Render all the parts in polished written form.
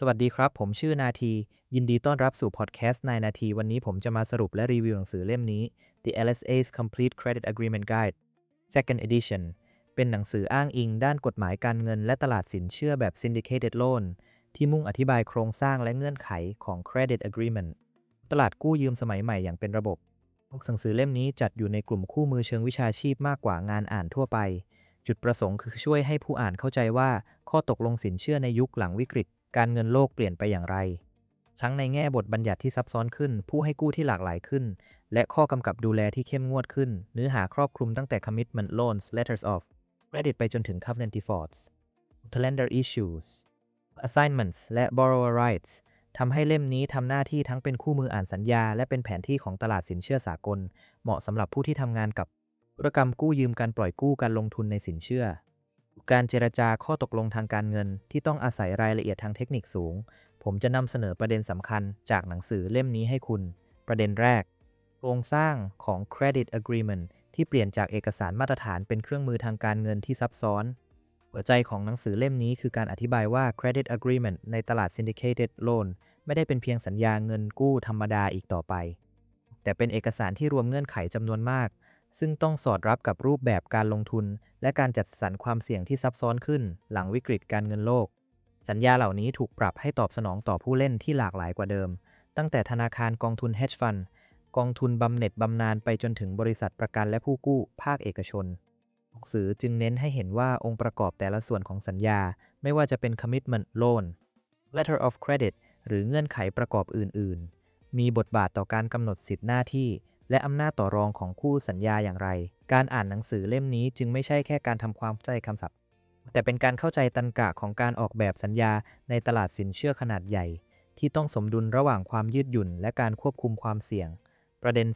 สวัสดีครับผมชื่อนาทียินดีต้อนรับสู่พอดแคสต์นายนาทีวันนี้ผมจะมาสรุปและรีวิวหนังสือเล่มนี้ The LSA's Complete Credit Agreement Guide Second Edition เป็นหนังสืออ้างอิงด้านกฎหมายการเงินและตลาดสินเชื่อแบบ Syndicated Loan ที่มุ่งอธิบายโครงสร้างและเงื่อนไขของ Credit Agreement ตลาดกู้ยืมสมัยใหม่อย่างเป็นระบบหนังสือเล่มนี้จัดอยู่ในกลุ่มคู่มือเชิงวิชาชีพมากกว่างานอ่านทั่วไปจุดประสงค์คือช่วยให้ผู้อ่านเข้าใจว่าข้อตกลงสินเชื่อในยุคหลังวิกฤตการเงินโลกเปลี่ยนไปอย่างไรทั้งในแง่บทบัญญัติที่ซับซ้อนขึ้นผู้ให้กู้ที่หลากหลายขึ้นและข้อกำกับดูแลที่เข้มงวดขึ้นเนื้อหาครอบคลุมตั้งแต่ commitment loans letters of credit ไปจนถึง covenant defaults lender issues assignments และ borrower rights ทำให้เล่มนี้ทำหน้าที่ทั้งเป็นคู่มืออ่านสัญญาและเป็นแผนที่ของตลาดสินเชื่อสากลเหมาะสำหรับผู้ที่ทำงานกับธุรกรรมกู้ยืมการปล่อยกู้การลงทุนในสินเชื่อการเจรจาข้อตกลงทางการเงินที่ต้องอาศัยรายละเอียดทางเทคนิคสูงผมจะนำเสนอประเด็นสำคัญจากหนังสือเล่มนี้ให้คุณประเด็นแรกโครงสร้างของ Credit Agreement ที่เปลี่ยนจากเอกสารมาตรฐานเป็นเครื่องมือทางการเงินที่ซับซ้อนหัวใจของหนังสือเล่มนี้คือการอธิบายว่า Credit Agreement ในตลาด Syndicated Loan ไม่ได้เป็นเพียงสัญญาเงินกู้ธรรมดาอีกต่อไปแต่เป็นเอกสารที่รวมเงื่อนไขจำนวนมากซึ่งต้องสอดรับกับรูปแบบการลงทุนและการจัดสรรความเสี่ยงที่ซับซ้อนขึ้นหลังวิกฤตการเงินโลกสัญญาเหล่านี้ถูกปรับให้ตอบสนองต่อผู้เล่นที่หลากหลายกว่าเดิมตั้งแต่ธนาคารกองทุน hedge fund กองทุนบำเหน็จบำนาญไปจนถึงบริษัทประกันและผู้กู้ภาคเอกชนหนังสือจึงเน้นให้เห็นว่าองค์ประกอบแต่ละส่วนของสัญญาไม่ว่าจะเป็น commitment loan letter of credit หรือเงื่อนไขประกอบอื่นๆมีบทบาทต่อการกำหนดสิทธิหน้าที่และอำนาจต่อรองของคู่สัญญาอย่างไรการอ่านหนังสือเล่มนี้จึงไม่ใช่แค่การทำความเข้าใจคำศัพท์แต่เป็นการเข้าใจตรรกะของการออกแบบสัญญาในตลาดสินเชื่อขนาดใหญ่ที่ต้องสมดุลระหว่างความยืดหยุ่นและการควบคุมความเสี่ยงประเด็น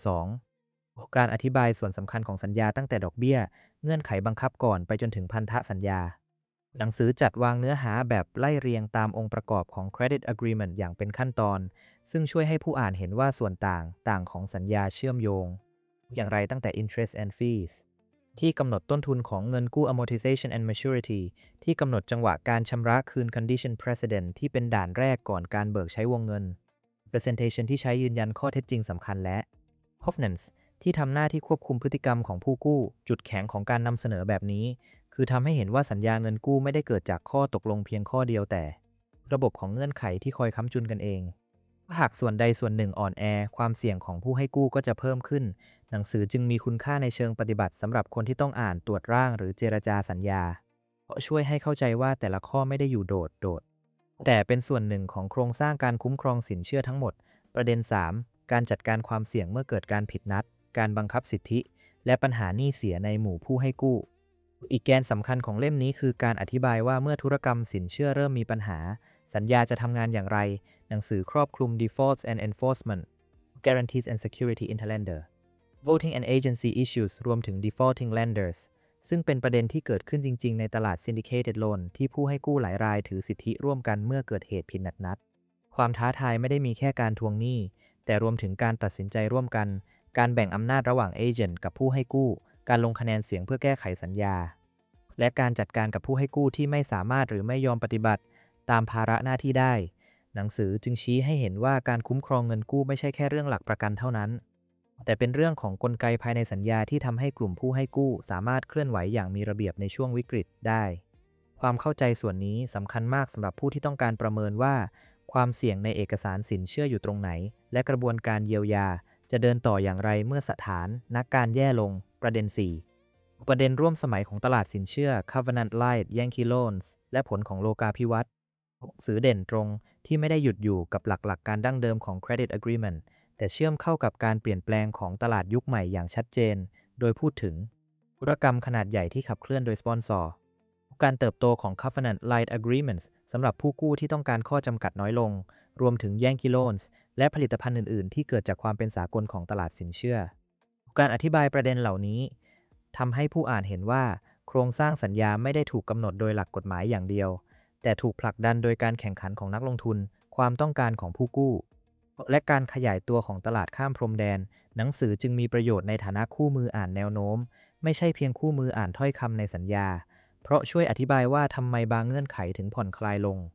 2การอธิบายส่วนสำคัญของสัญญาตั้งแต่ดอกเบี้ยเงื่อนไขบังคับก่อนไปจนถึงพันธสัญญาหนังสือจัดวางเนื้อหาแบบไล่เรียงตามองค์ประกอบของ Credit Agreement อย่างเป็นขั้นตอนซึ่งช่วยให้ผู้อ่านเห็นว่าส่วนต่างของสัญญาเชื่อมโยงอย่างไรตั้งแต่ interest and fees ที่กำหนดต้นทุนของเงินกู้ amortization and maturity ที่กำหนดจังหวะการชำระคืน condition precedent ที่เป็นด่านแรกก่อนการเบิกใช้วงเงิน presentation ที่ใช้ยืนยันข้อเท็จจริงสำคัญและ covenants ที่ทำหน้าที่ควบคุมพฤติกรรมของผู้กู้จุดแข็งของการนำเสนอแบบนี้คือทำให้เห็นว่าสัญญาเงินกู้ไม่ได้เกิดจากข้อตกลงเพียงข้อเดียวแต่ระบบของเงื่อนไขที่คอยค้ำจุนกันเองหากส่วนใดส่วนหนึ่งอ่อนแอความเสี่ยงของผู้ให้กู้ก็จะเพิ่มขึ้นหนังสือจึงมีคุณค่าในเชิงปฏิบัติสำหรับคนที่ต้องอ่านตรวจร่างหรือเจรจาสัญญาเพราะช่วยให้เข้าใจว่าแต่ละข้อไม่ได้อยู่โดดแต่เป็นส่วนหนึ่งของโครงสร้างการคุ้มครองสินเชื่อทั้งหมดประเด็น3การจัดการความเสี่ยงเมื่อเกิดการผิดนัดการบังคับสิทธิและปัญหาหนี้เสียในหมู่ผู้ให้กู้อีกแกนสำคัญของเล่มนี้คือการอธิบายว่าเมื่อธุรกรรมสินเชื่อเริ่มมีปัญหาสัญญาจะทำงานอย่างไรหนังสือครอบคลุม defaults and enforcement guarantees and security interlender voting and agency issues รวมถึง defaulting lenders ซึ่งเป็นประเด็นที่เกิดขึ้นจริงๆในตลาด syndicated loan ที่ผู้ให้กู้หลายรายถือสิทธิร่วมกันเมื่อเกิดเหตุผิดนัดความท้าทายไม่ได้มีแค่การทวงหนี้แต่รวมถึงการตัดสินใจร่วมกันการแบ่งอำนาจระหว่างเอเจนต์กับผู้ให้กู้การลงคะแนนเสียงเพื่อแก้ไขสัญญาและการจัดการกับผู้ให้กู้ที่ไม่สามารถหรือไม่ยอมปฏิบัติตามภาระหน้าที่ได้หนังสือจึงชี้ให้เห็นว่าการคุ้มครองเงินกู้ไม่ใช่แค่เรื่องหลักประกันเท่านั้นแต่เป็นเรื่องของกลไกภายในสัญญาที่ทำให้กลุ่มผู้ให้กู้สามารถเคลื่อนไหวอย่างมีระเบียบในช่วงวิกฤตได้ความเข้าใจส่วนนี้สำคัญมากสำหรับผู้ที่ต้องการประเมินว่าความเสี่ยงในเอกสารสินเชื่ออยู่ตรงไหนและกระบวนการเยียวยาจะเดินต่ออย่างไรเมื่อสถานการณ์แย่ลงประเด็น4ประเด็นร่วมสมัยของตลาดสินเชื่อ Covenant Light Yankee Loans และผลของโลกาภิวัตน์สื่อเด่นตรงที่ไม่ได้หยุดอยู่กับหลักการดั้งเดิมของ Credit Agreement แต่เชื่อมเข้ากับการเปลี่ยนแปลงของตลาดยุคใหม่อย่างชัดเจนโดยพูดถึงธุรกรรมขนาดใหญ่ที่ขับเคลื่อนโดยสปอนเซอร์การเติบโตของ Covenant Light Agreements สำหรับผู้กู้ที่ต้องการข้อจำกัดน้อยลงรวมถึง Yankee Loans และผลิตภัณฑ์อื่นๆที่เกิดจากความเป็นสากลของตลาดสินเชื่อการอธิบายประเด็นเหล่านี้ทำให้ผู้อ่านเห็นว่าโครงสร้างสัญญาไม่ได้ถูกกำหนดโดยหลักกฎหมายอย่างเดียวแต่ถูกผลักดันโดยการแข่งขันของนักลงทุนความต้องการของผู้กู้และการขยายตัวของตลาดข้ามพรมแดนหนังสือจึงมีประโยชน์ในฐานะคู่มืออ่านแนวโน้มไม่ใช่เพียงคู่มืออ่านถ้อยคำในสัญญาเพราะช่วยอธิบายว่าทำไมบางเงื่อนไขถึงผ่อนคลายลง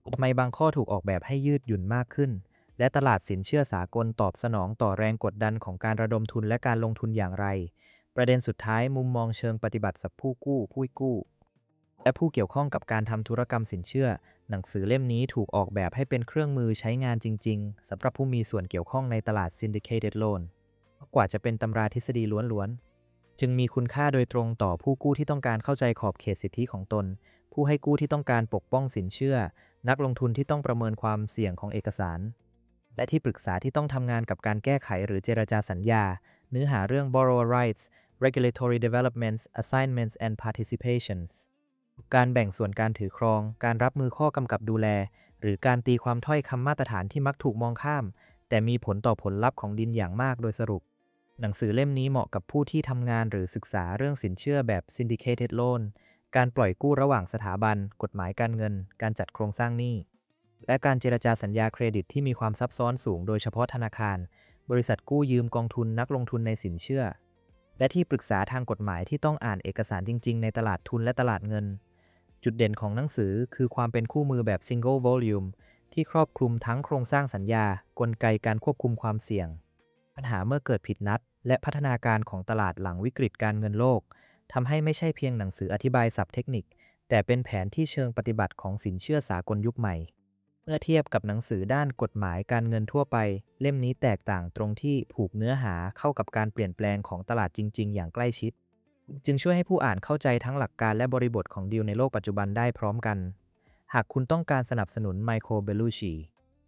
ทำไมบางข้อถูกออกแบบให้ยืดหยุ่นมากขึ้น และตลาดสินเชื่อสากลตอบสนองต่อแรงกดดันของการระดมทุนและการลงทุนอย่างไร ประเด็นสุดท้ายมุมมองเชิงปฏิบัติสับผู้กู้และผู้เกี่ยวข้องกับการทำธุรกรรมสินเชื่อหนังสือเล่มนี้ถูกออกแบบให้เป็นเครื่องมือใช้งานจริงๆสำหรับผู้มีส่วนเกี่ยวข้องในตลาด syndicated loan กว่าจะเป็นตำราทฤษฎีล้วนๆจึงมีคุณค่าโดยตรงต่อผู้กู้ที่ต้องการเข้าใจขอบเขตสิทธิของตนผู้ให้กู้ที่ต้องการปกป้องสินเชื่อนักลงทุนที่ต้องประเมินความเสี่ยงของเอกสารและที่ปรึกษาที่ต้องทำงานกับการแก้ไขหรือเจรจาสัญญาเนื้อหาเรื่อง borrower rights regulatory developments assignments and participations การแบ่งส่วนการถือครองการรับมือข้อกำกับดูแลหรือการตีความถ้อยคำมาตรฐานที่มักถูกมองข้ามแต่มีผลต่อผลลัพธ์ของดินอย่างมากโดยสรุปหนังสือเล่มนี้เหมาะกับผู้ที่ทำงานหรือศึกษาเรื่องสินเชื่อแบบ syndicated loan การปล่อยกู้ระหว่างสถาบันกฎหมายการเงินการจัดโครงสร้างหนี้และการเจรจาสัญญาเครดิตที่มีความซับซ้อนสูงโดยเฉพาะธนาคารบริษัทกู้ยืมกองทุนนักลงทุนในสินเชื่อและที่ปรึกษาทางกฎหมายที่ต้องอ่านเอกสารจริงๆในตลาดทุนและตลาดเงินจุดเด่นของหนังสือคือความเป็นคู่มือแบบ single volume ที่ครอบคลุมทั้งโครงสร้างสัญญากลไกการควบคุมความเสี่ยงปัญหาเมื่อเกิดผิดนัดและพัฒนาการของตลาดหลังวิกฤตการเงินโลกทำให้ไม่ใช่เพียงหนังสืออธิบายศัพท์เทคนิคแต่เป็นแผนที่เชิงปฏิบัติของสินเชื่อสากลยุคใหม่เมื่อเทียบกับหนังสือด้านกฎหมายการเงินทั่วไปเล่มนี้แตกต่างตรงที่ผูกเนื้อหาเข้ากับการเปลี่ยนแปลงของตลาดจริงๆอย่างใกล้ชิดจึงช่วยให้ผู้อ่านเข้าใจทั้งหลักการและบริบทของดีลในโลกปัจจุบันได้พร้อมกันหากคุณต้องการสนับสนุนไมโครเบลูชี